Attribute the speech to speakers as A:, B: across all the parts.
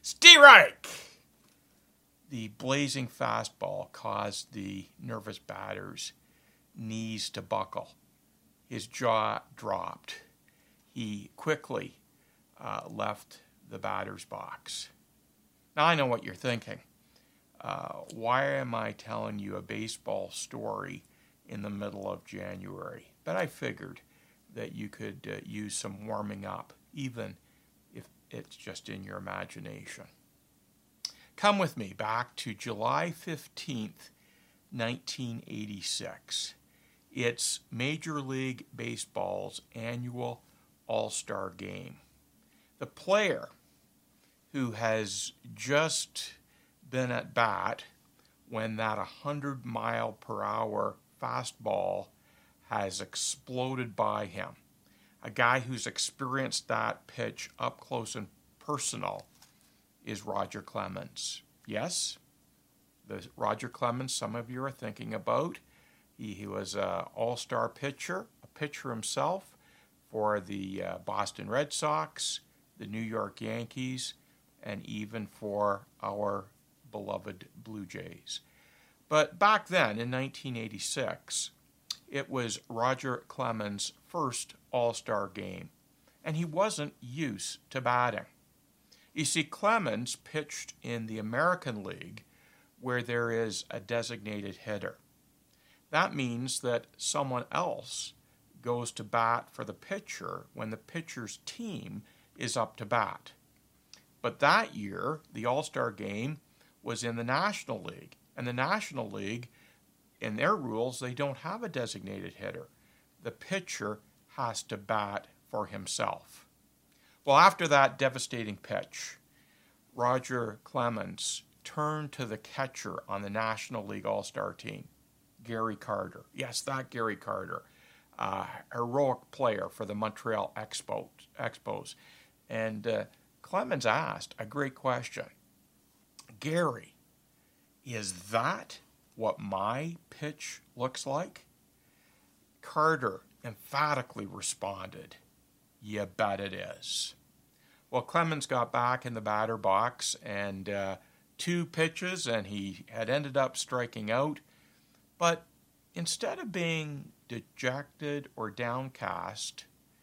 A: Strike! The blazing fastball caused the nervous batter's knees to buckle. His jaw dropped. He quickly left the batter's box. Now I know what you're thinking. Why am I telling you a baseball story in the middle of January? But I figured that you could use some warming up, even if it's just in your imagination. Come with me back to July 15th, 1986. It's Major League Baseball's annual All-Star Game. The player who has just been at bat when that 100-mile-per-hour fastball has exploded by him, a guy who's experienced that pitch up close and personal, is Roger Clemens. Yes, the Roger Clemens some of you are thinking about. He was an all-star pitcher, a pitcher himself for the Boston Red Sox, the New York Yankees, and even for our beloved Blue Jays. But back then, in 1986, it was Roger Clemens' first all-star game, and he wasn't used to batting. You see, Clemens pitched in the American League, where there is a designated hitter. That means that someone else goes to bat for the pitcher when the pitcher's team is up to bat. But that year, the All-Star Game was in the National League, and the National League, in their rules, they don't have a designated hitter. The pitcher has to bat for himself. Well, after that devastating pitch, Roger Clemens turned to the catcher on the National League All-Star team, Gary Carter. Yes, that Gary Carter, heroic player for the Montreal Expos. And Clemens asked a great question. Gary, is that what my pitch looks like? Carter emphatically responded, "You bet it is." Well, Clemens got back in the batter box and 2 pitches, and he had ended up striking out. But instead of being dejected or downcast,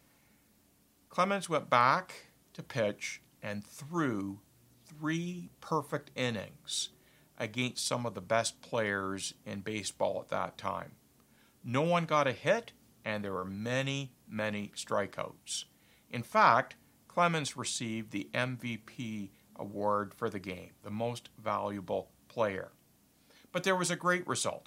A: Clemens went back to pitch and threw 3 perfect innings against some of the best players in baseball at that time. No one got a hit, and there were many, many strikeouts. In fact, Clemens received the MVP award for the game, the most valuable player. But there was a great result.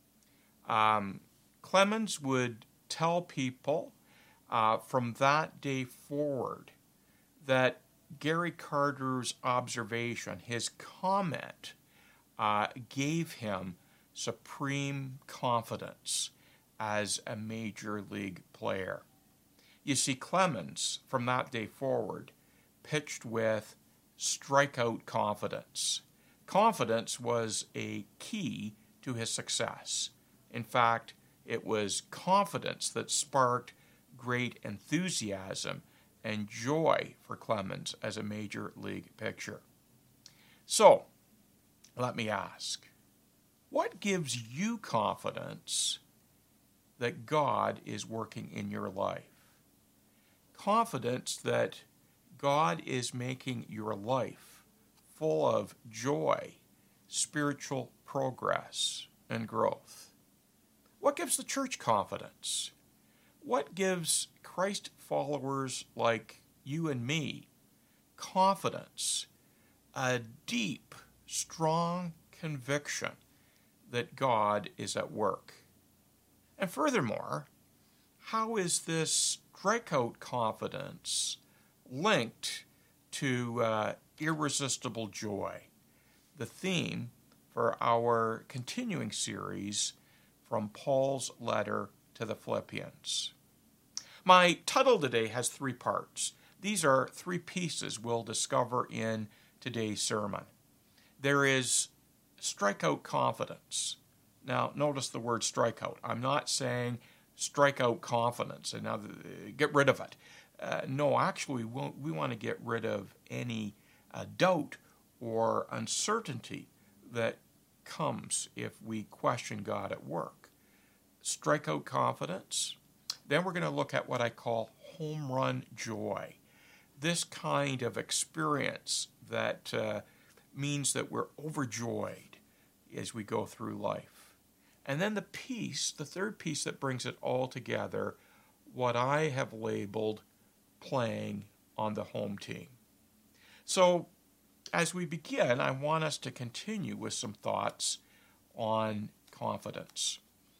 A: Clemens would tell people from that day forward that Gary Carter's observation, his comment, gave him supreme confidence as a major league player. You see, Clemens, from that day forward, pitched with strikeout confidence. Confidence was a key to his success. In fact, it was confidence that sparked great enthusiasm and joy for Clemens as a major league pitcher. So, let me ask, what gives you confidence that God is working in your life? Confidence that God is making your life full of joy, spiritual progress, and growth. What gives the church confidence? What gives Christ followers like you and me confidence, a deep, strong conviction that God is at work? And furthermore, how is this strikeout confidence linked to irresistible joy, the theme for our continuing series from Paul's letter to the Philippians? My title today has 3 parts. These are 3 pieces we'll discover in today's sermon. There is strikeout confidence. Now, notice the word strikeout. I'm not saying strikeout confidence and now get rid of it. No, actually, we want to get rid of any doubt or uncertainty that comes if we question God at work. Strikeout confidence. Then we're going to look at what I call home run joy. This kind of experience that means that we're overjoyed as we go through life. And then the piece, the third piece that brings it all together, what I have labeled playing on the home team. So as we begin, I want us to continue with some thoughts on confidence.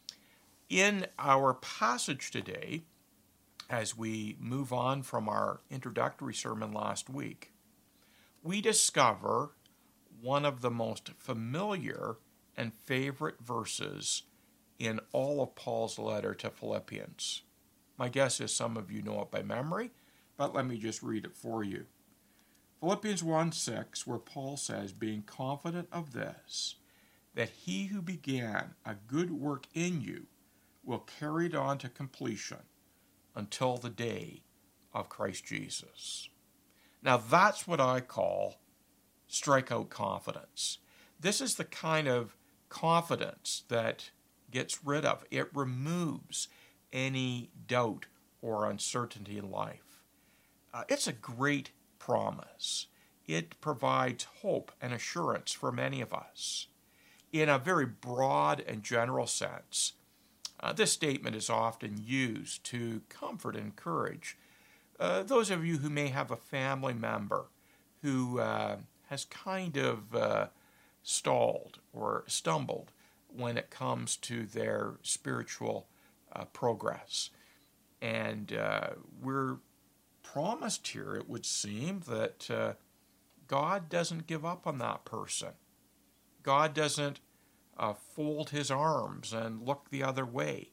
A: In our passage today, as we move on from our introductory sermon last week, we discover one of the most familiar and favorite verses in all of Paul's letter to Philippians. My guess is some of you know it by memory, but let me just read it for you. Philippians 1:6, where Paul says, being confident of this, that he who began a good work in you will carry it on to completion until the day of Christ Jesus. Now that's what I call strikeout confidence. This is the kind of confidence that gets rid of, it removes any doubt or uncertainty in life. It's a great promise. It provides hope and assurance for many of us. In a very broad and general sense, this statement is often used to comfort and encourage those of you who may have a family member who has kind of stalled or stumbled when it comes to their spiritual progress. And we're promised here, it would seem, that God doesn't give up on that person. God doesn't fold his arms and look the other way.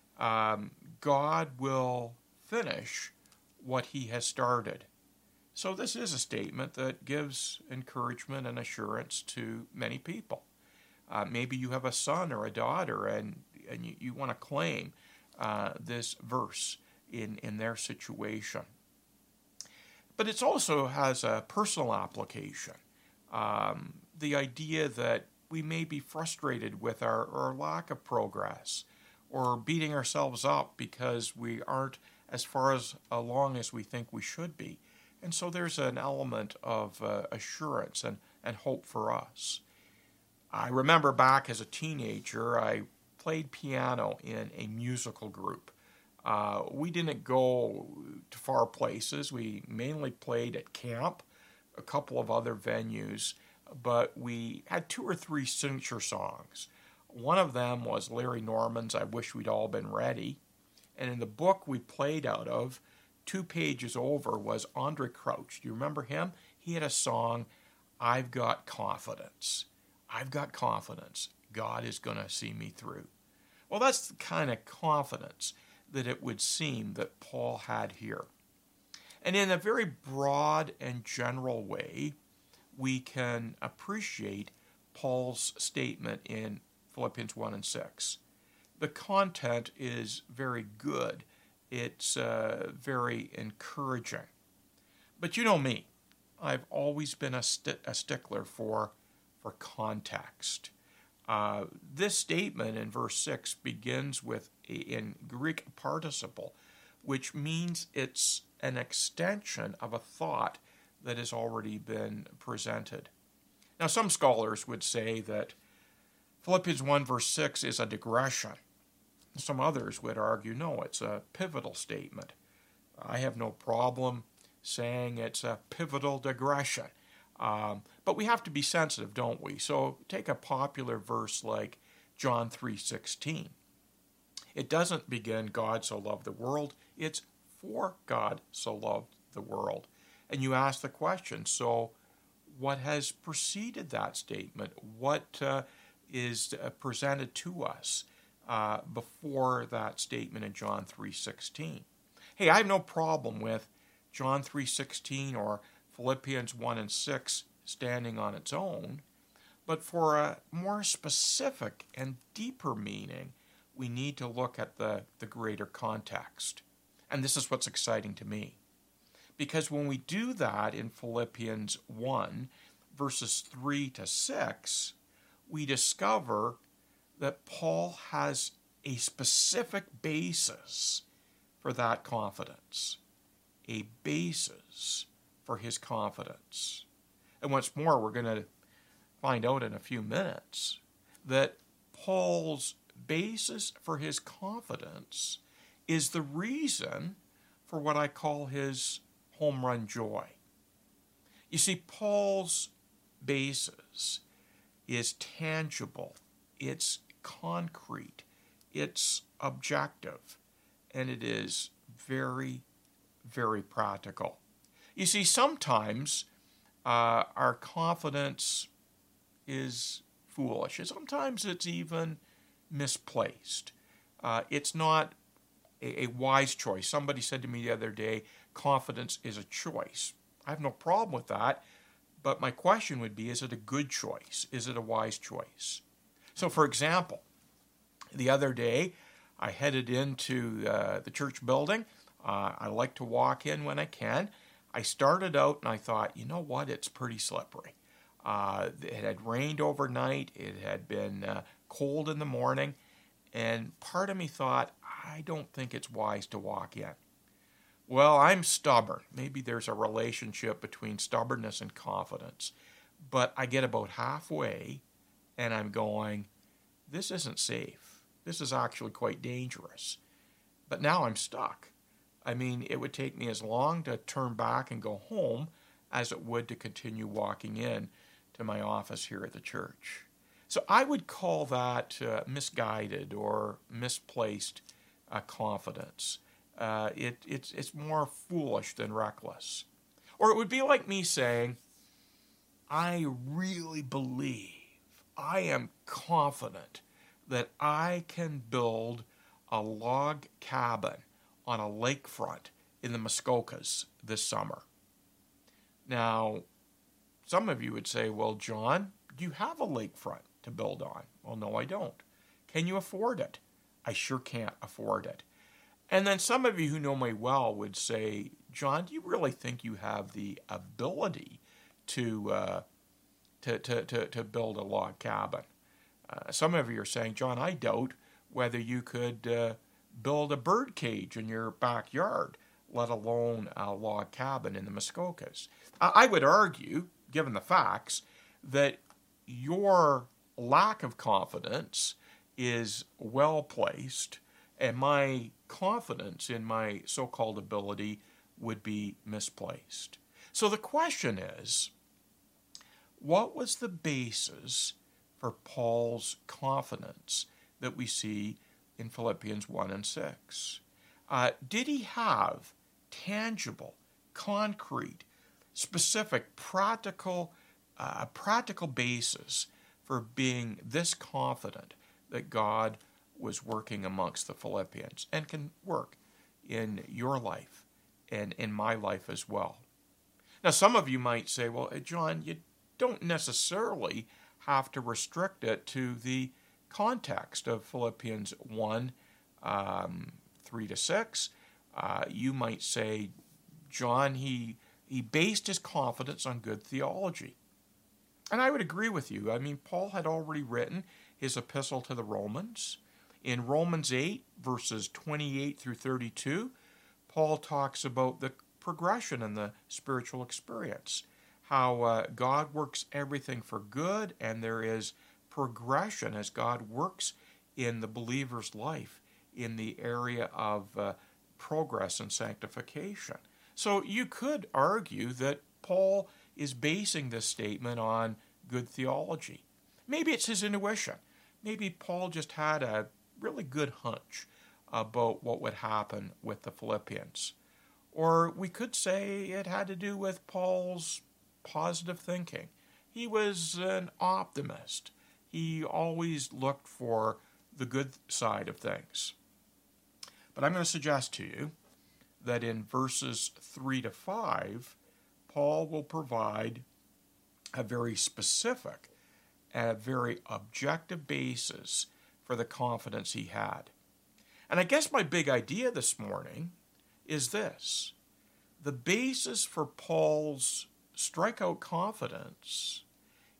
A: God will finish what he has started. So this is a statement that gives encouragement and assurance to many people. Maybe you have a son or a daughter and you want to claim this verse in their situation. But it also has a personal application. The idea that we may be frustrated with our lack of progress or beating ourselves up because we aren't as far along as we think we should be. And so there's an element of assurance and hope for us. I remember back as a teenager, I played piano in a musical group. We didn't go to far places. We mainly played at camp, a couple of other venues, but we had 2 or 3 signature songs. One of them was Larry Norman's I Wish We'd All Been Ready. And in the book we played out of, 2 pages over, was Andre Crouch. Do you remember him? He had a song, I've Got Confidence. I've got confidence. God is going to see me through. Well, that's the kind of confidence that it would seem that Paul had here. And in a very broad and general way, we can appreciate Paul's statement in Philippians 1 and 6. The content is very good. It's very encouraging. But you know me. I've always been a stickler for context. This statement in verse 6 begins with in Greek participle, which means it's an extension of a thought that has already been presented. Now, some scholars would say that Philippians 1 verse 6 is a digression. Some others would argue, no, it's a pivotal statement. I have no problem saying it's a pivotal digression. But we have to be sensitive, don't we? So take a popular verse like John 3:16. It doesn't begin, God so loved the world. It's for God so loved the world. And you ask the question, so what has preceded that statement? What is presented to us before that statement in John 3:16? Hey, I have no problem with John 3:16 or Philippians 1 and 6 standing on its own, but for a more specific and deeper meaning, we need to look at the greater context. And this is what's exciting to me. Because when we do that in Philippians 1, verses 3 to 6, we discover that Paul has a specific basis for that confidence. A basis for his confidence. And once more, we're going to find out in a few minutes that Paul's basis for his confidence is the reason for what I call his home run joy. You see, Paul's basis is tangible, it's concrete, it's objective, and it is very, very practical. You see, sometimes our confidence is foolish. Sometimes it's even misplaced. It's not a wise choice. Somebody said to me the other day, confidence is a choice. I have no problem with that, but my question would be, is it a good choice? Is it a wise choice? So, for example, the other day, I headed into the church building. I like to walk in when I can. I started out and I thought, you know what, it's pretty slippery. It had rained overnight. It had been cold in the morning. And part of me thought, I don't think it's wise to walk in. Well, I'm stubborn. Maybe there's a relationship between stubbornness and confidence. But I get about halfway and I'm going, this isn't safe. This is actually quite dangerous. But now I'm stuck. I mean, it would take me as long to turn back and go home as it would to continue walking in to my office here at the church. So I would call that misguided or misplaced confidence. It's more foolish than reckless. Or it would be like me saying, I really believe, I am confident that I can build a log cabin on a lakefront in the Muskokas this summer. Now, some of you would say, well, John, do you have a lakefront to build on? Well, no, I don't. Can you afford it? I sure can't afford it. And then some of you who know me well would say, John, do you really think you have the ability to build a log cabin? Some of you are saying, John, I doubt whether you could build a bird cage in your backyard, let alone a log cabin in the Muskokas. I would argue, given the facts, that your lack of confidence is well placed, and my confidence in my so-called ability would be misplaced. So the question is, what was the basis for Paul's confidence that we see in Philippians 1 and 6? Did he have tangible, concrete, specific, practical basis for being this confident that God was working amongst the Philippians and can work in your life and in my life as well? Now, some of you might say, well, John, you don't necessarily have to restrict it to the context of Philippians 1, 3 to 6. You might say, John, he based his confidence on good theology. And I would agree with you. I mean, Paul had already written his epistle to the Romans. In Romans 8, verses 28 through 32, Paul talks about the progression in the spiritual experience, how God works everything for good, and there is progression as God works in the believer's life in the area of progress and sanctification. So you could argue that Paul is basing this statement on good theology. Maybe it's his intuition. Maybe Paul just had a really good hunch about what would happen with the Philippians. Or we could say it had to do with Paul's positive thinking. He was an optimist. He always looked for the good side of things. But I'm going to suggest to you that in verses 3 to 5, Paul will provide a very specific and a very objective basis for the confidence he had. And I guess my big idea this morning is this. The basis for Paul's strikeout confidence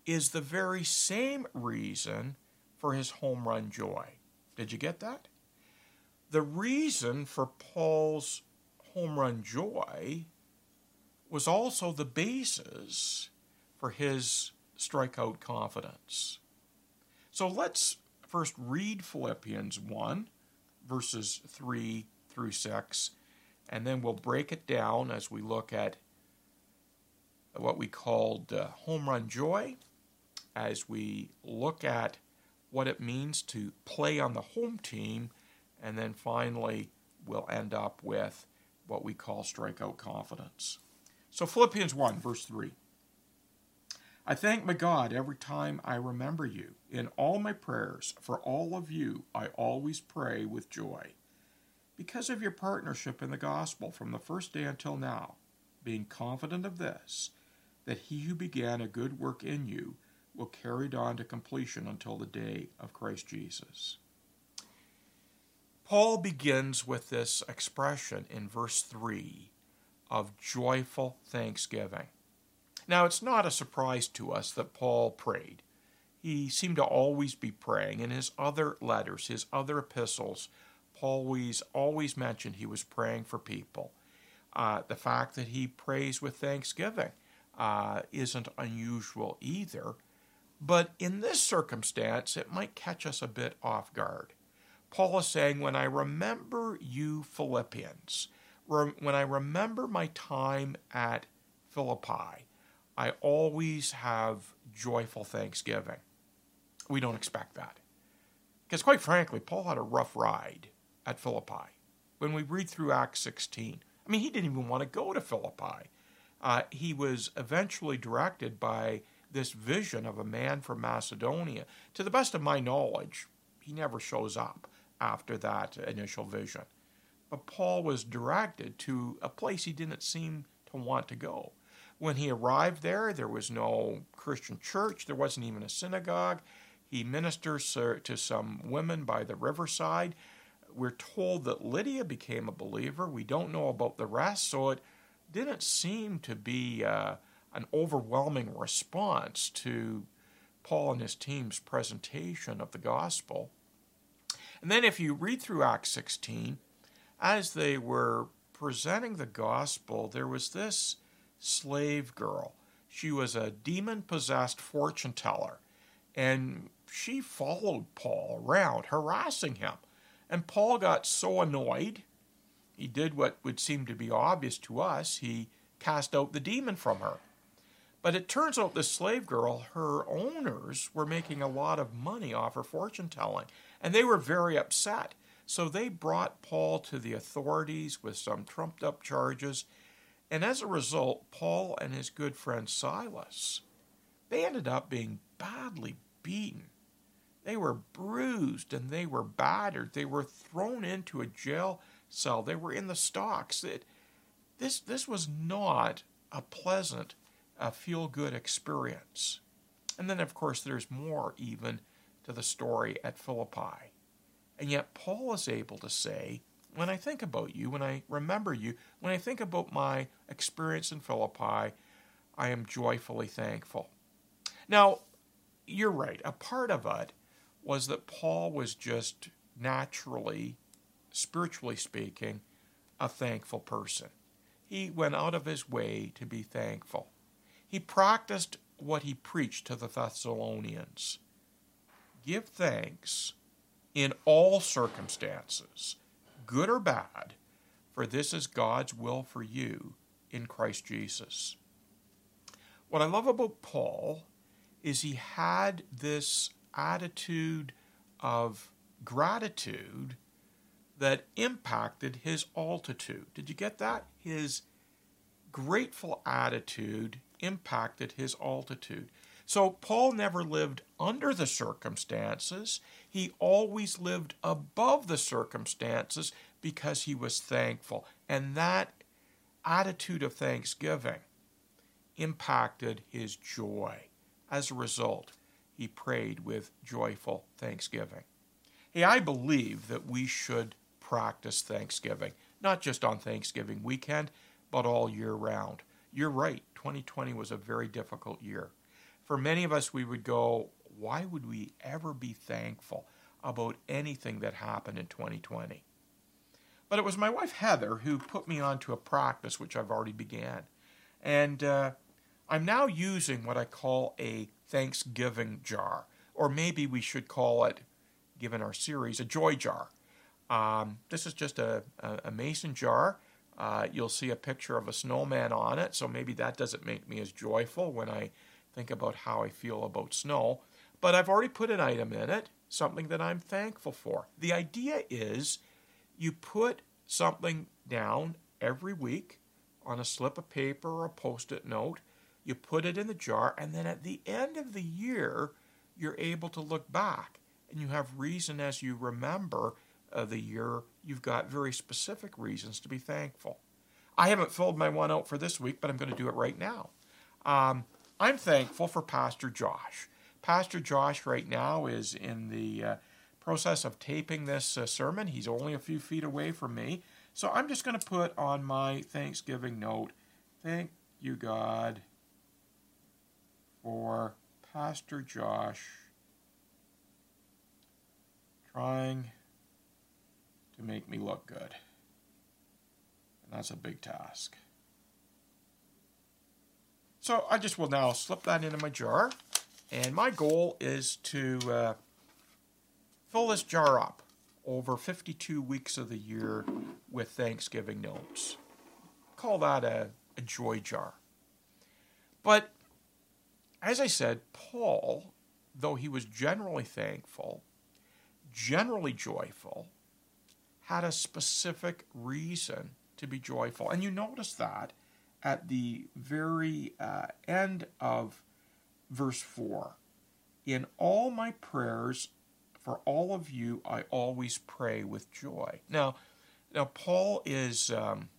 A: is the very same reason for his home run joy. Did you get that? The reason for Paul's home run joy was also the basis for his strikeout confidence. So let's first read Philippians 1, verses 3 through 6, and then we'll break it down as we look at what we called home run joy, as we look at what it means to play on the home team, and then finally we'll end up with what we call strikeout confidence. So Philippians 1, verse 3. I thank my God every time I remember you. In all my prayers for all of you, I always pray with joy, because of your partnership in the gospel from the first day until now, being confident of this, that he who began a good work in you will carry it on to completion until the day of Christ Jesus. Paul begins with this expression in verse 3 of joyful thanksgiving. Now, it's not a surprise to us that Paul prayed. He seemed to always be praying. In his other letters, his other epistles, Paul always mentioned he was praying for people. The fact that he prays with thanksgiving isn't unusual either. But in this circumstance, it might catch us a bit off guard. Paul is saying, when I remember you Philippians, when I remember my time at Philippi, I always have joyful thanksgiving. We don't expect that. Because quite frankly, Paul had a rough ride at Philippi. When we read through Acts 16, he didn't even want to go to Philippi. He was eventually directed by this vision of a man from Macedonia. To the best of my knowledge, he never shows up after that initial vision. But Paul was directed to a place he didn't seem to want to go. When he arrived there, there was no Christian church. There wasn't even a synagogue. He ministers to some women by the riverside. We're told that Lydia became a believer. We don't know about the rest, so it didn't seem to be an overwhelming response to Paul and his team's presentation of the gospel. And then if you read through Acts 16, as they were presenting the gospel, there was this slave girl. She was a demon-possessed fortune teller, and she followed Paul around, harassing him. And Paul got so annoyed, he did what would seem to be obvious to us. He cast out the demon from her. But it turns out this slave girl, her owners were making a lot of money off her fortune telling, and they were very upset. So they brought Paul to the authorities with some trumped up charges. And as a result, Paul and his good friend Silas, they ended up being badly beaten. They were bruised and they were battered. They were thrown into a jail cell. They were in the stocks. This was not a pleasant, feel-good experience. And then, of course, there's more even to the story at Philippi. And yet Paul is able to say, when I think about you, when I remember you, when I think about my experience in Philippi, I am joyfully thankful. Now, you're right. A part of it was that Paul was just naturally, spiritually speaking, a thankful person. He went out of his way to be thankful. He practiced what he preached to the Thessalonians. Give thanks in all circumstances, good or bad, for this is God's will for you in Christ Jesus. What I love about Paul is he had this attitude of gratitude that impacted his altitude. Did you get that? His grateful attitude impacted his altitude. So Paul never lived under the circumstances. He always lived above the circumstances because he was thankful. And that attitude of thanksgiving impacted his joy. As a result, he prayed with joyful thanksgiving. Hey, I believe that we should practice thanksgiving, not just on Thanksgiving weekend, but all year round. You're right, 2020 was a very difficult year. For many of us, we would go, why would we ever be thankful about anything that happened in 2020? But it was my wife, Heather, who put me onto a practice, which I've already began. And I'm now using what I call a Thanksgiving jar, or maybe we should call it, given our series, a joy jar. This is just a mason jar. You'll see a picture of a snowman on it, so maybe that doesn't make me as joyful when I think about how I feel about snow. But I've already put an item in it, something that I'm thankful for. The idea is you put something down every week on a slip of paper or a Post-it note. You put it in the jar, and then at the end of the year, you're able to look back. And you have reason as you remember the year, you've got very specific reasons to be thankful. I haven't filled my one out for this week, but I'm going to do it right now. I'm thankful for Pastor Josh. Pastor Josh right now is in the process of taping this sermon. He's only a few feet away from me. So I'm just going to put on my Thanksgiving note, thank you, God, for Pastor Josh trying to make me look good. And that's a big task. So I just will now slip that into my jar. And my goal is to fill this jar up over 52 weeks of the year with Thanksgiving notes. Call that a joy jar. But as I said, Paul, though he was generally thankful, generally joyful, had a specific reason to be joyful. And you notice that at the very end of verse 4. In all my prayers for all of you, I always pray with joy. Now Paul is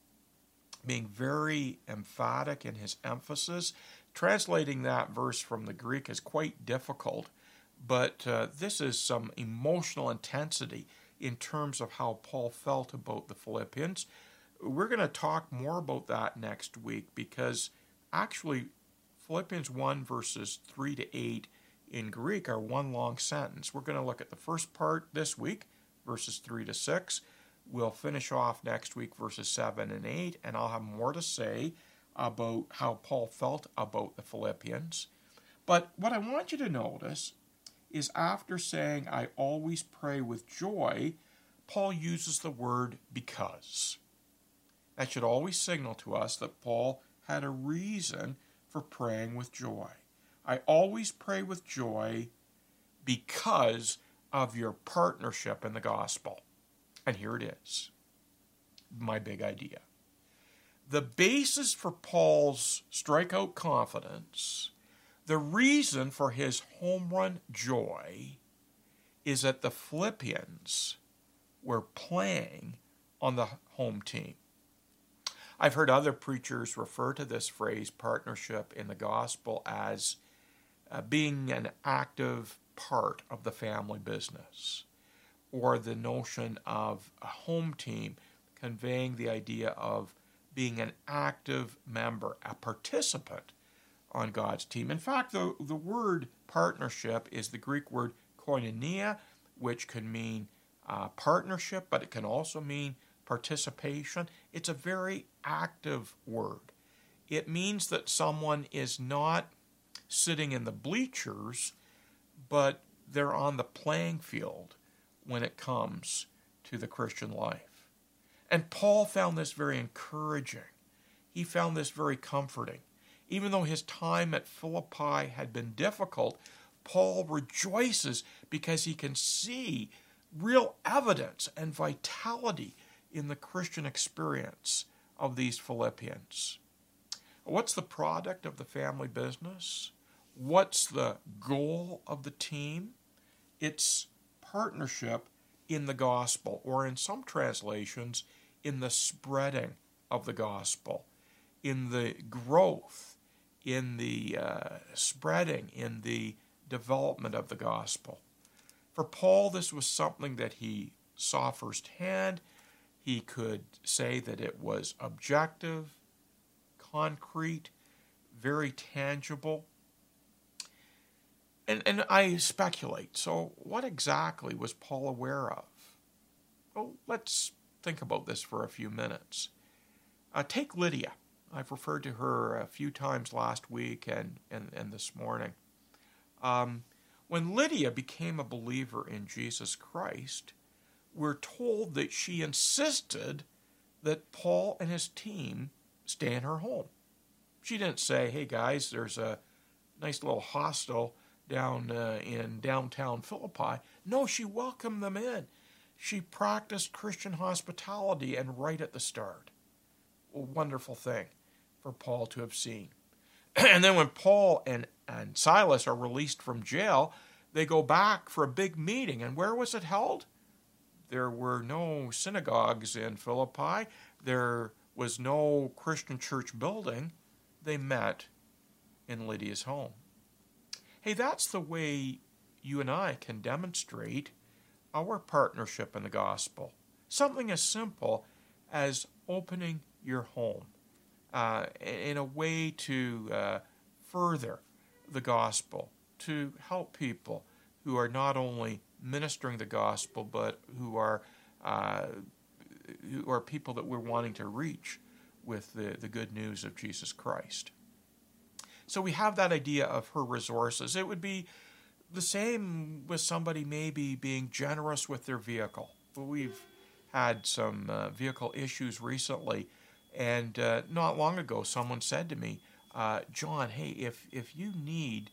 A: being very emphatic in his emphasis. Translating that verse from the Greek is quite difficult, but this is some emotional intensity in terms of how Paul felt about the Philippians. We're going to talk more about that next week because actually Philippians 1 verses 3 to 8 in Greek are one long sentence. We're going to look at the first part this week, verses 3 to 6. We'll finish off next week verses 7 and 8, and I'll have more to say about how Paul felt about the Philippians. But what I want you to notice is after saying, I always pray with joy, Paul uses the word because. That should always signal to us that Paul had a reason for praying with joy. I always pray with joy because of your partnership in the gospel. And here it is, my big idea. The basis for Paul's strikeout confidence, the reason for his home run joy, is that the Philippians were playing on the home team. I've heard other preachers refer to this phrase, partnership in the gospel, as being an active part of the family business, or the notion of a home team conveying the idea of being an active member, a participant on God's team. In fact, the word partnership is the Greek word koinonia, which can mean partnership, but it can also mean participation. It's a very active word. It means that someone is not sitting in the bleachers, but they're on the playing field when it comes to the Christian life. And Paul found this very encouraging. He found this very comforting. Even though his time at Philippi had been difficult, Paul rejoices because he can see real evidence and vitality in the Christian experience of these Philippians. What's the product of the family business? What's the goal of the team? It's partnership in the gospel, or in some translations, in the spreading of the gospel, in the growth, in the spreading, in the development of the gospel. For Paul, this was something that he saw firsthand. He could say that it was objective, concrete, very tangible. And I speculate, so what exactly was Paul aware of? Well, let's think about this for a few minutes. Take Lydia. I've referred to her a few times last week and this morning. When Lydia became a believer in Jesus Christ, we're told that she insisted that Paul and his team stay in her home. She didn't say, hey guys, there's a nice little hostel down in downtown Philippi. No, she welcomed them in. She practiced Christian hospitality, and right at the start. A wonderful thing for Paul to have seen. And then when Paul and Silas are released from jail, they go back for a big meeting. And where was it held? There were no synagogues in Philippi. There was no Christian church building. They met in Lydia's home. Hey, that's the way you and I can demonstrate our partnership in the gospel. Something as simple as opening your home in a way to further the gospel, to help people who are not only ministering the gospel, but who are people that we're wanting to reach with the good news of Jesus Christ. So we have that idea of her resources. It would be the same with somebody maybe being generous with their vehicle. We've had some vehicle issues recently, and not long ago someone said to me, John, hey, if you need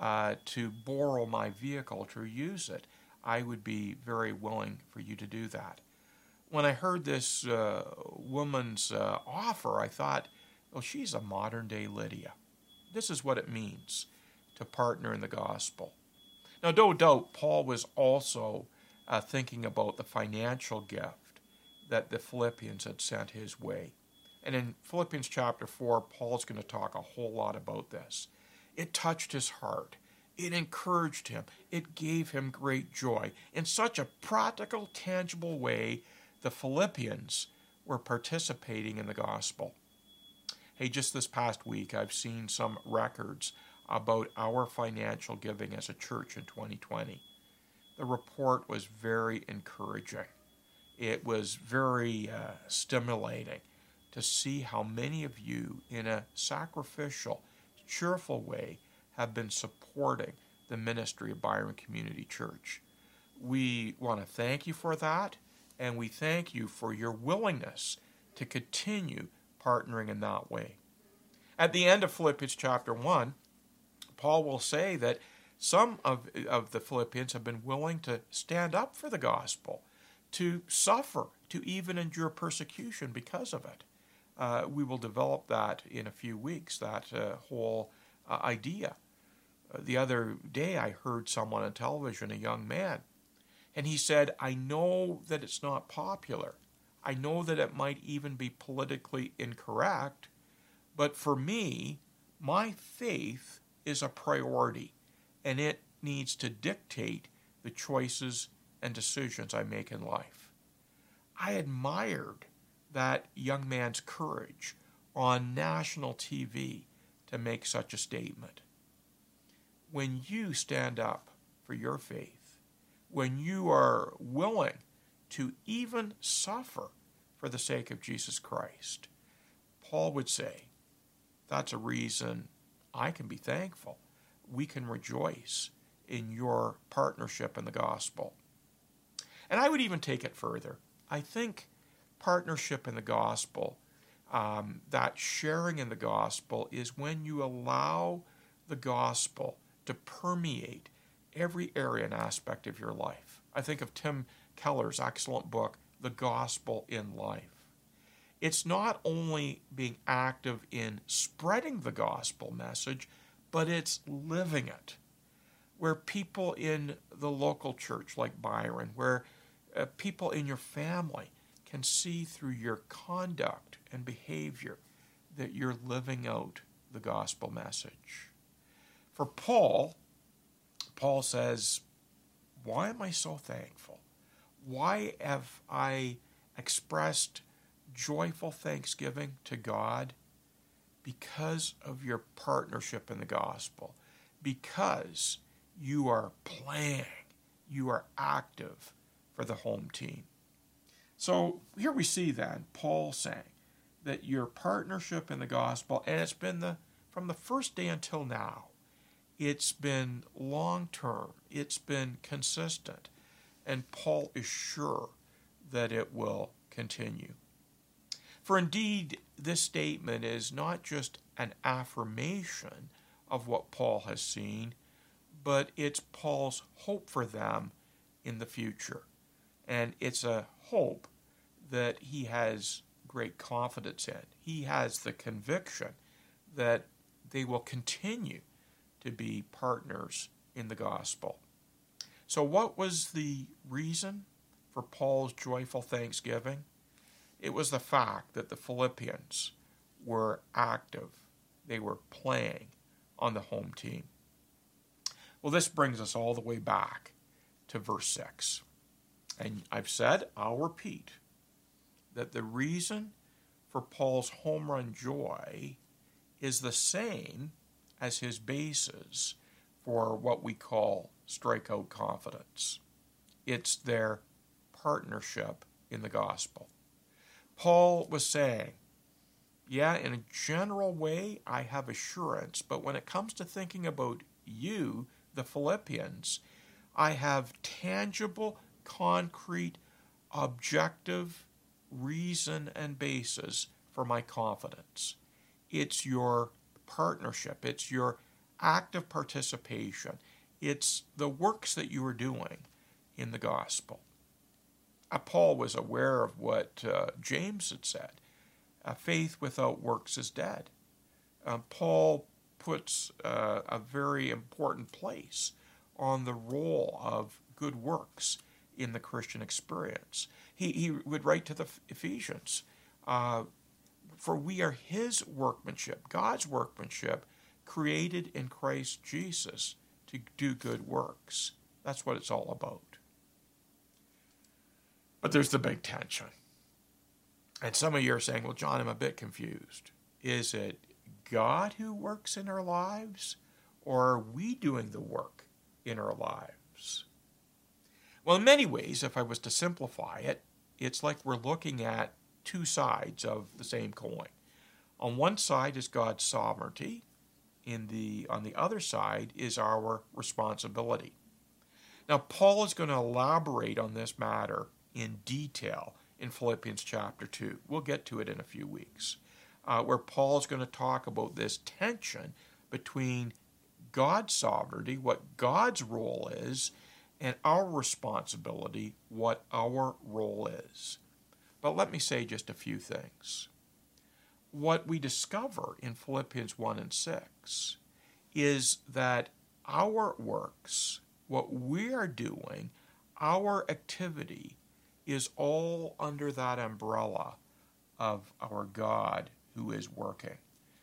A: to borrow my vehicle to use it, I would be very willing for you to do that. When I heard this woman's offer, I thought, well, she's a modern-day Lydia. This is what it means to partner in the gospel. Now, no doubt, Paul was also thinking about the financial gift that the Philippians had sent his way. And in Philippians chapter 4, Paul's going to talk a whole lot about this. It touched his heart. It encouraged him. It gave him great joy. In such a practical, tangible way, the Philippians were participating in the gospel. Hey, just this past week, I've seen some records about our financial giving as a church in 2020. The report was very encouraging. It was very stimulating to see how many of you, in a sacrificial, cheerful way, have been supporting the ministry of Byron Community Church. We want to thank you for that, and we thank you for your willingness to continue partnering in that way. At the end of Philippians chapter 1, Paul will say that some of the Philippians have been willing to stand up for the gospel, to suffer, to even endure persecution because of it. We will develop that in a few weeks, that whole idea. The other day I heard someone on television, a young man, and he said, I know that it's not popular. I know that it might even be politically incorrect, but for me, my faith is a priority, and it needs to dictate the choices and decisions I make in life. I admired that young man's courage on national TV to make such a statement. When you stand up for your faith, when you are willing to even suffer for the sake of Jesus Christ, Paul would say, that's a reason I can be thankful. We can rejoice in your partnership in the gospel. And I would even take it further. I think partnership in the gospel, that sharing in the gospel, is when you allow the gospel to permeate every area and aspect of your life. I think of Tim Keller's excellent book, The Gospel in Life. It's not only being active in spreading the gospel message, but it's living it. Where people in the local church like Byron, where people in your family can see through your conduct and behavior that you're living out the gospel message. For Paul says, why am I so thankful? Why have I expressed joyful thanksgiving to God? Because of your partnership in the gospel. Because you are playing, you are active for the home team. So here we see then Paul saying that your partnership in the gospel, and it's been from the first day until now, it's been long-term, it's been consistent, and Paul is sure that it will continue. For indeed, this statement is not just an affirmation of what Paul has seen, but it's Paul's hope for them in the future. And it's a hope that he has great confidence in. He has the conviction that they will continue to be partners in the gospel. So what was the reason for Paul's joyful thanksgiving? It was the fact that the Philippians were active. They were playing on the home team. Well, this brings us all the way back to verse 6. And I've said, I'll repeat, that the reason for Paul's home run joy is the same as his basis for what we call strikeout confidence. It's their partnership in the gospel. Paul was saying, yeah, in a general way, I have assurance, but when it comes to thinking about you, the Philippians, I have tangible, concrete, objective reason and basis for my confidence. It's your partnership. It's your active participation. It's the works that you are doing in the gospel. Paul was aware of what James had said. Faith without works is dead. Paul puts a very important place on the role of good works in the Christian experience. He would write to the Ephesians, for we are his workmanship, God's workmanship, created in Christ Jesus to do good works. That's what it's all about. But there's the big tension. And some of you are saying, well, John, I'm a bit confused. Is it God who works in our lives, or are we doing the work in our lives? Well, in many ways, if I was to simplify it, it's like we're looking at two sides of the same coin. On one side is God's sovereignty. On the other side is our responsibility. Now, Paul is going to elaborate on this matter in detail in Philippians chapter 2. We'll get to it in a few weeks, where Paul is going to talk about this tension between God's sovereignty, what God's role is, and our responsibility, what our role is. But let me say just a few things. What we discover in Philippians 1 and 6 is that our works, what we are doing, our activity, is all under that umbrella of our God who is working.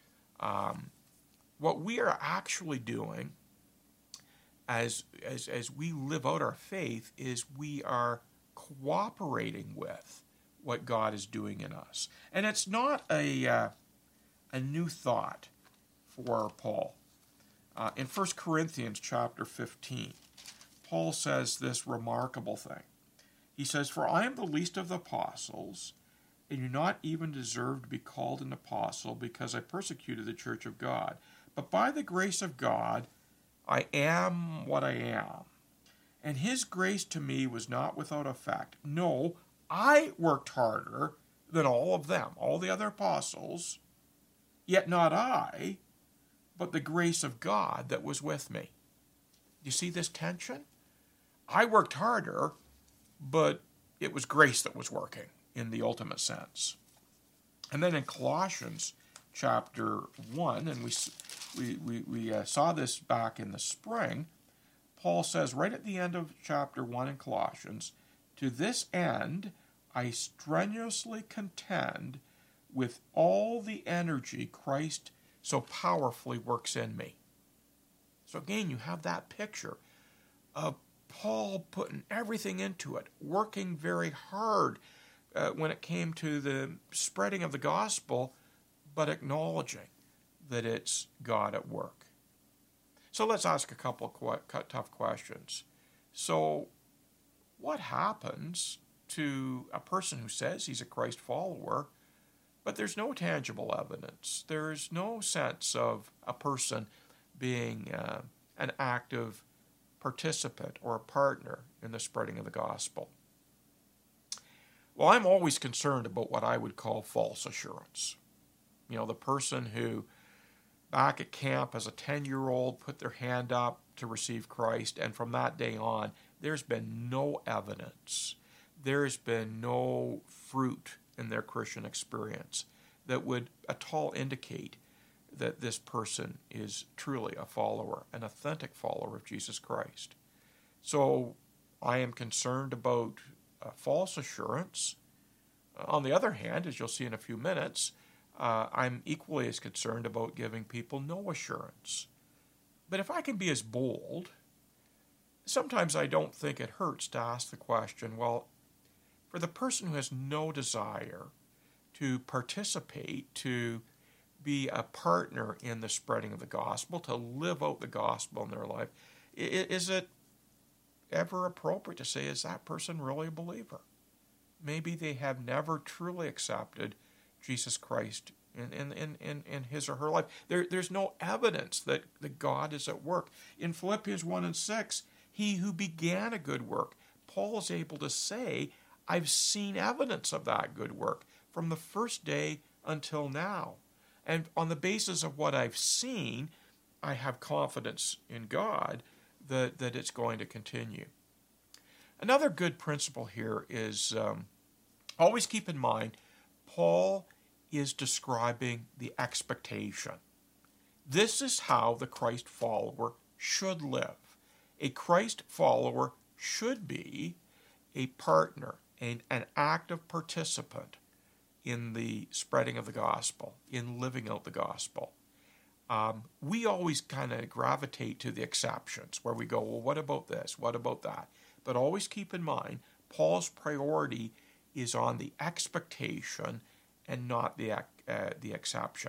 A: What we are actually doing as we live out our faith is we are cooperating with what God is doing in us. And it's not a new thought for Paul. In 1 Corinthians chapter 15, Paul says this remarkable thing. He says, for I am the least of the apostles, and do not even deserve to be called an apostle because I persecuted the church of God. But by the grace of God, I am what I am. And his grace to me was not without effect. No, I worked harder than all of them, all the other apostles, yet not I, but the grace of God that was with me. You see this tension? I worked harder, but it was grace that was working in the ultimate sense. And then in Colossians chapter 1, and we saw this back in the spring, Paul says right at the end of chapter 1 in Colossians, to this end I strenuously contend with all the energy Christ so powerfully works in me. So again, you have that picture of Paul putting everything into it, working very hard when it came to the spreading of the gospel, but acknowledging that it's God at work. So let's ask a couple of tough questions. So what happens to a person who says he's a Christ follower, but there's no tangible evidence? There's no sense of a person being an active participant or a partner in the spreading of the gospel. Well, I'm always concerned about what I would call false assurance. You know, the person who back at camp as a 10-year-old put their hand up to receive Christ, and from that day on, there's been no evidence. There's been no fruit in their Christian experience that would at all indicate that this person is truly a follower, an authentic follower of Jesus Christ. So I am concerned about false assurance. On the other hand, as you'll see in a few minutes, I'm equally as concerned about giving people no assurance. But if I can be as bold, sometimes I don't think it hurts to ask the question, well, for the person who has no desire to participate, to be a partner in the spreading of the gospel, to live out the gospel in their life, is it ever appropriate to say, is that person really a believer? Maybe they have never truly accepted Jesus Christ in his or her life. There's no evidence that God is at work. In Philippians 1 and 6, he who began a good work, Paul is able to say, I've seen evidence of that good work from the first day until now. And on the basis of what I've seen, I have confidence in God that it's going to continue. Another good principle here is always keep in mind, Paul is describing the expectation. This is how the Christ follower should live. A Christ follower should be a partner, an active participant in the spreading of the gospel, in living out the gospel. We always kind of gravitate to the exceptions where we go, well, what about this? What about that? But always keep in mind, Paul's priority is on the expectation and not the exception.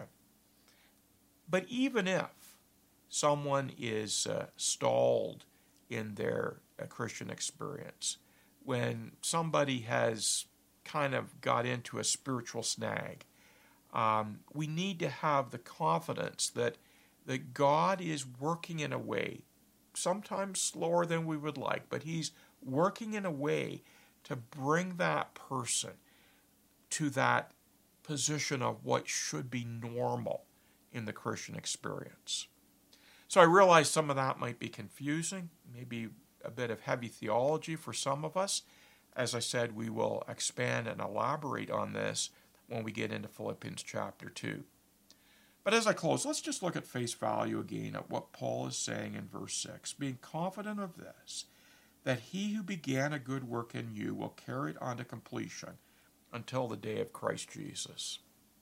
A: But even if someone is stalled in their Christian experience, when somebody has kind of got into a spiritual snag, we need to have the confidence that God is working in a way, sometimes slower than we would like, but he's working in a way to bring that person to that position of what should be normal in the Christian experience. So I realize some of that might be confusing, maybe a bit of heavy theology for some of us. As I said, we will expand and elaborate on this when we get into Philippians chapter 2. But as I close, let's just look at face value again at what Paul is saying in verse 6. Being confident of this, that he who began a good work in you will carry it on to completion until the day of Christ Jesus.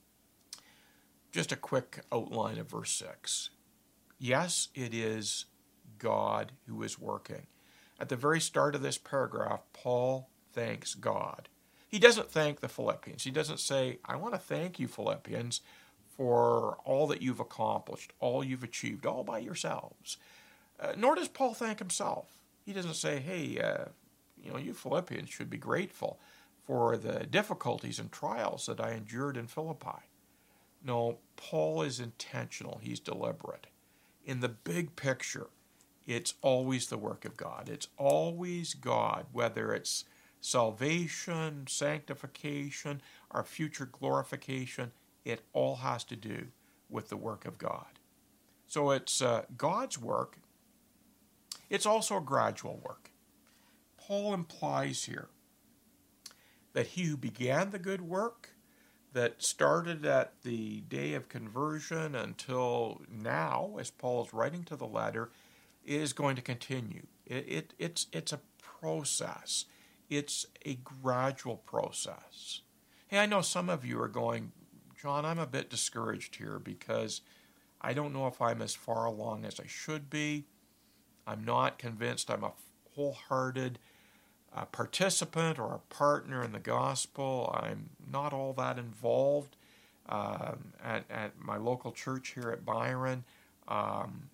A: Just a quick outline of verse 6. Yes, it is God who is working. At the very start of this paragraph, Paul thanks God. He doesn't thank the Philippians. He doesn't say, I want to thank you, Philippians, for all that you've accomplished, all you've achieved, all by yourselves. Nor does Paul thank himself. He doesn't say, hey, you Philippians should be grateful for the difficulties and trials that I endured in Philippi. No, Paul is intentional. He's deliberate. In the big picture, it's always the work of God. It's always God, whether it's salvation, sanctification, our future glorification, it all has to do with the work of God. So it's God's work. It's also a gradual work. Paul implies here that he who began the good work, that started at the day of conversion until now, as Paul's writing to the letter, is going to continue. It's a process. It's a gradual process. Hey, I know some of you are going, John, I'm a bit discouraged here because I don't know if I'm as far along as I should be. I'm not convinced I'm a wholehearted participant or a partner in the gospel. I'm not all that involved at my local church here at Byron.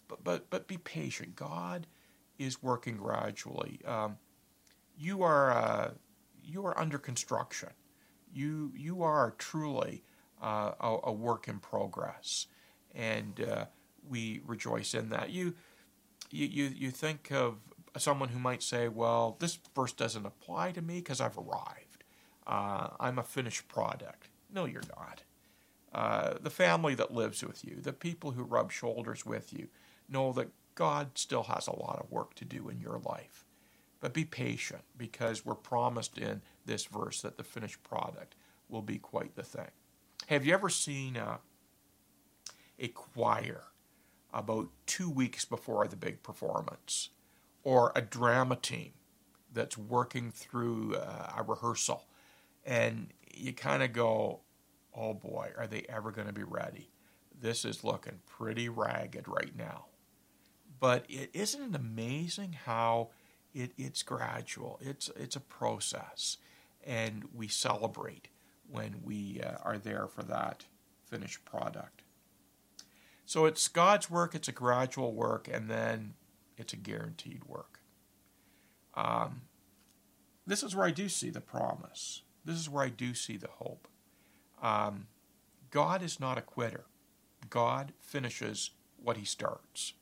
A: but be patient. God is working gradually. You are under construction. You are truly a work in progress, and we rejoice in that. You think of someone who might say, "Well, this verse doesn't apply to me because I've arrived. I'm a finished product." No, you're not. The family that lives with you, the people who rub shoulders with you, know that God still has a lot of work to do in your life. But be patient, because we're promised in this verse that the finished product will be quite the thing. Have you ever seen a choir about 2 weeks before the big performance, or a drama team that's working through a rehearsal, and you kind of go, oh boy, are they ever going to be ready? This is looking pretty ragged right now. But isn't it amazing how it's gradual? It's a process, and we celebrate when we are there for that finished product. So it's God's work, it's a gradual work, and then it's a guaranteed work. This is where I do see the promise. This is where I do see the hope. God is not a quitter. God finishes what he starts.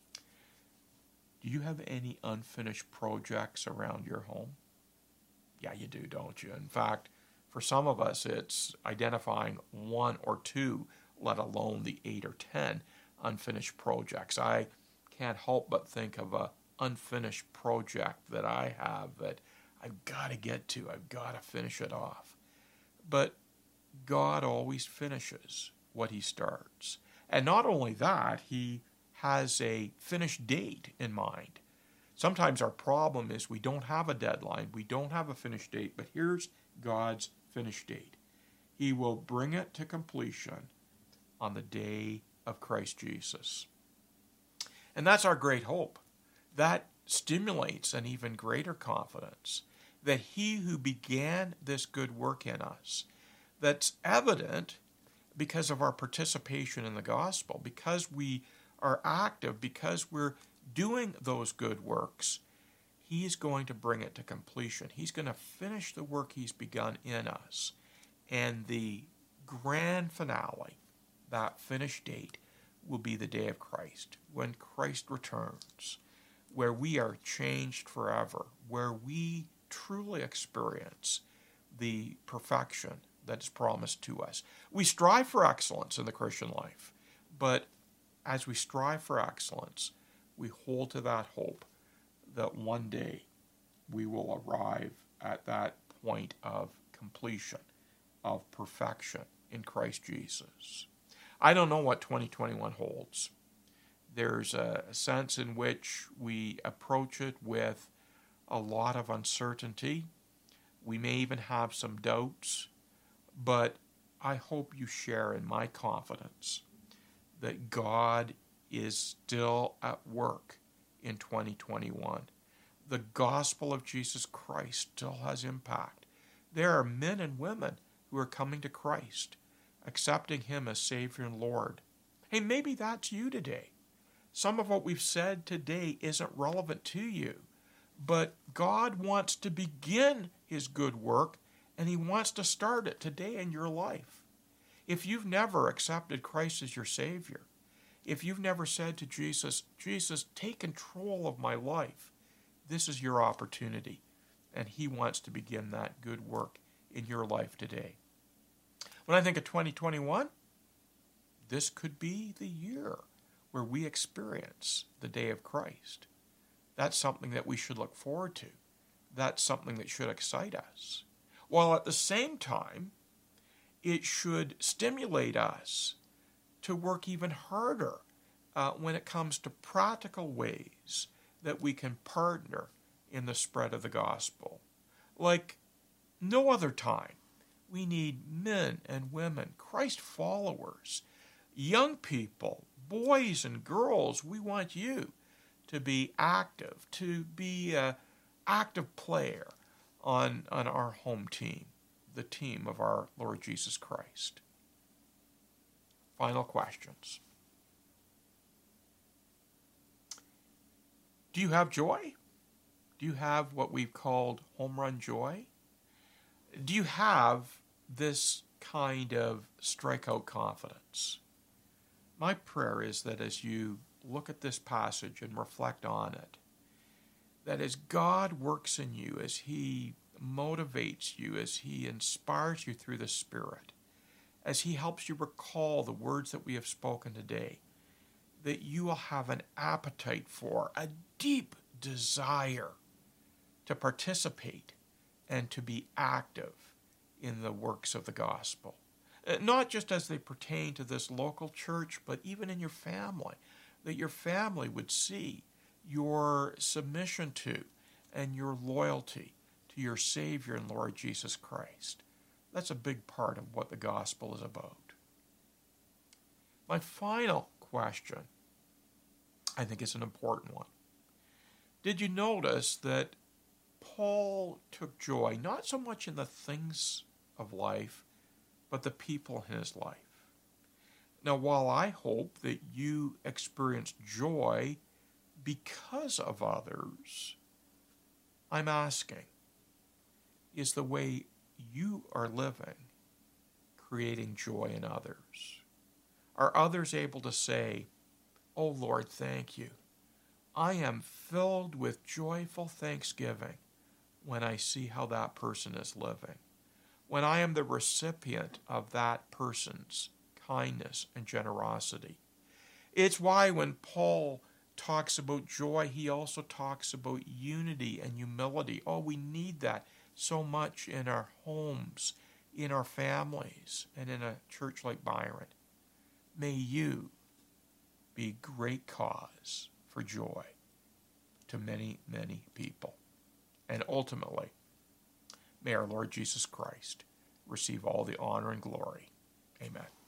A: Do you have any unfinished projects around your home? Yeah, you do, don't you? In fact, for some of us, it's identifying 1 or 2, let alone the 8 or 10 unfinished projects. I can't help but think of an unfinished project that I have that I've got to get to. I've got to finish it off. But God always finishes what he starts. And not only that, he has a finished date in mind. Sometimes our problem is we don't have a deadline, we don't have a finished date, but here's God's finished date. He will bring it to completion on the day of Christ Jesus. And that's our great hope. That stimulates an even greater confidence that he who began this good work in us, that's evident because of our participation in the gospel, because we are active, because we're doing those good works, he's going to bring it to completion. He's going to finish the work he's begun in us. And the grand finale, that finished date, will be the day of Christ, when Christ returns, where we are changed forever, where we truly experience the perfection that is promised to us. We strive for excellence in the Christian life, but as we strive for excellence, we hold to that hope that one day we will arrive at that point of completion, of perfection in Christ Jesus. I don't know what 2021 holds. There's a sense in which we approach it with a lot of uncertainty. We may even have some doubts, but I hope you share in my confidence that God is still at work in 2021. The gospel of Jesus Christ still has impact. There are men and women who are coming to Christ, accepting him as Savior and Lord. Hey, maybe that's you today. Some of what we've said today isn't relevant to you, but God wants to begin his good work, and he wants to start it today in your life. If you've never accepted Christ as your Savior, if you've never said to Jesus, Jesus, take control of my life, this is your opportunity, and he wants to begin that good work in your life today. When I think of 2021, this could be the year where we experience the day of Christ. That's something that we should look forward to. That's something that should excite us. While at the same time, it should stimulate us to work even harder when it comes to practical ways that we can partner in the spread of the gospel. Like no other time, we need men and women, Christ followers, young people, boys and girls. We want you to be active, to be an active player on our home team, the team of our Lord Jesus Christ. Final questions. Do you have joy? Do you have what we've called home run joy? Do you have this kind of strikeout confidence? My prayer is that as you look at this passage and reflect on it, that as God works in you, as He motivates you, as He inspires you through the Spirit, as He helps you recall the words that we have spoken today, that you will have an appetite for, a deep desire to participate and to be active in the works of the gospel. Not just as they pertain to this local church, but even in your family, that your family would see your submission to and your loyalty to your Savior and Lord Jesus Christ. That's a big part of what the gospel is about. My final question, I think, is an important one. Did you notice that Paul took joy not so much in the things of life, but the people in his life? Now, while I hope that you experience joy because of others, I'm asking, is the way you are living creating joy in others? Are others able to say, "Oh Lord, thank you. I am filled with joyful thanksgiving when I see how that person is living, when I am the recipient of that person's kindness and generosity." It's why when Paul talks about joy, he also talks about unity and humility. Oh, we need that so much in our homes, in our families, and in a church like Byron. May you be great cause for joy to many, many people. And ultimately, may our Lord Jesus Christ receive all the honor and glory. Amen.